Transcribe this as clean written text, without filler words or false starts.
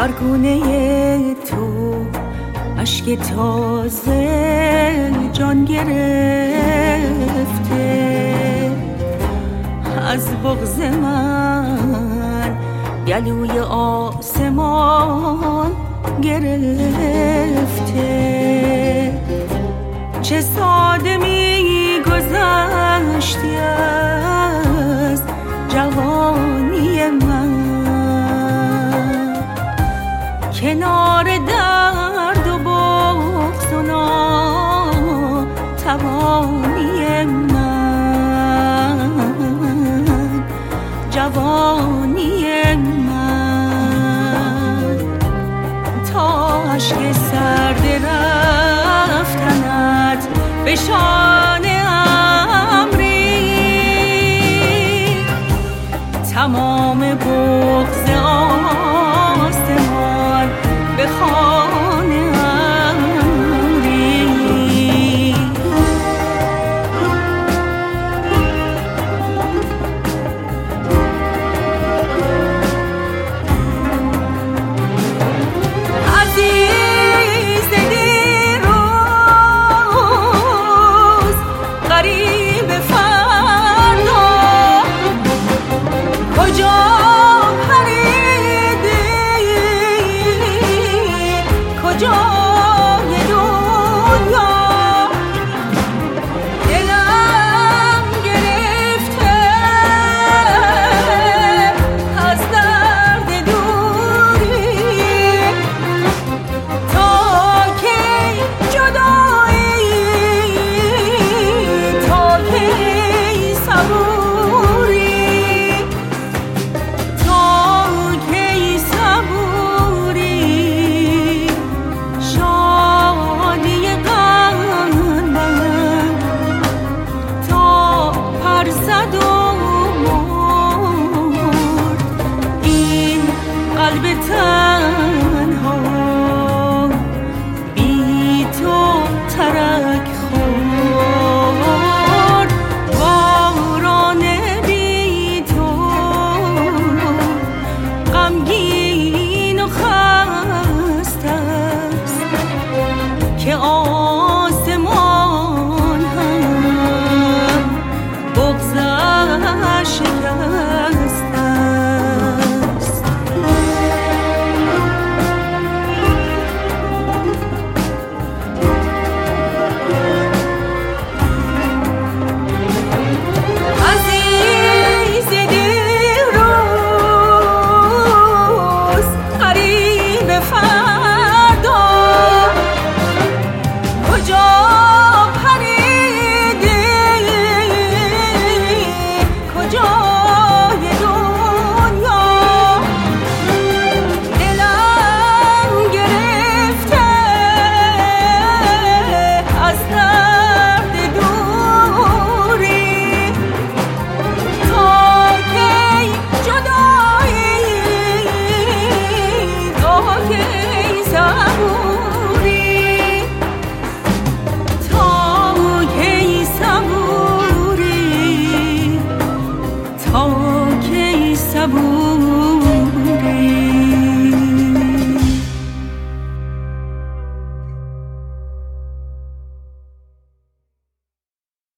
گونه تو اشک تازه جان گرفته، از بغض من گلوی آسمان گرفته. چه ساده می گذشتی از جوانی من، کنار درد و بغض و ناتوانی من، جوانی من. تا اشک سرد رفتنت به شان امری، تمام بغض آسمان به خانه امری. عزیز دیروز غریب فردا، کجا جای دنیا، دلم گرفته از درد دوری. تا کی جدایی، تا کی صبوری، تا کی صبوری. قلب تنها بی تو ترک خورد، باران بی تو غمگین و خسته است، که آسمان هم بغضش شکسته. تا کی صبوری.